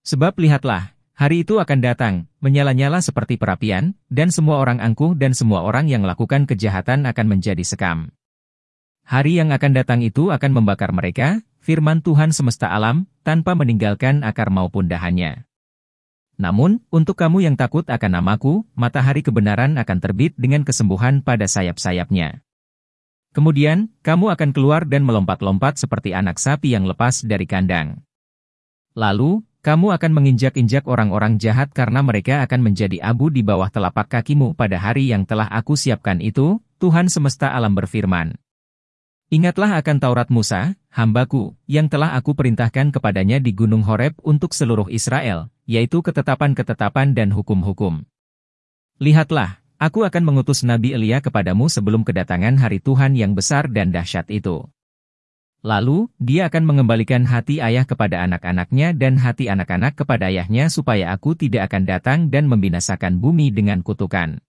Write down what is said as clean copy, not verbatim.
Sebab lihatlah, hari itu akan datang, menyala-nyala seperti perapian, dan semua orang angkuh dan semua orang yang melakukan kejahatan akan menjadi sekam. Hari yang akan datang itu akan membakar mereka, firman Tuhan semesta alam, tanpa meninggalkan akar maupun dahannya. Namun, untuk kamu yang takut akan namaku, matahari kebenaran akan terbit dengan kesembuhan pada sayap-sayapnya. Kemudian, kamu akan keluar dan melompat-lompat seperti anak sapi yang lepas dari kandang. Lalu, kamu akan menginjak-injak orang-orang jahat karena mereka akan menjadi abu di bawah telapak kakimu pada hari yang telah aku siapkan itu, Tuhan semesta alam berfirman. Ingatlah akan Taurat Musa, hambaku, yang telah aku perintahkan kepadanya di Gunung Horeb untuk seluruh Israel, yaitu ketetapan-ketetapan dan hukum-hukum. Lihatlah, aku akan mengutus Nabi Elia kepadamu sebelum kedatangan hari Tuhan yang besar dan dahsyat itu. Lalu, dia akan mengembalikan hati ayah kepada anak-anaknya dan hati anak-anak kepada ayahnya supaya aku tidak akan datang dan membinasakan bumi dengan kutukan.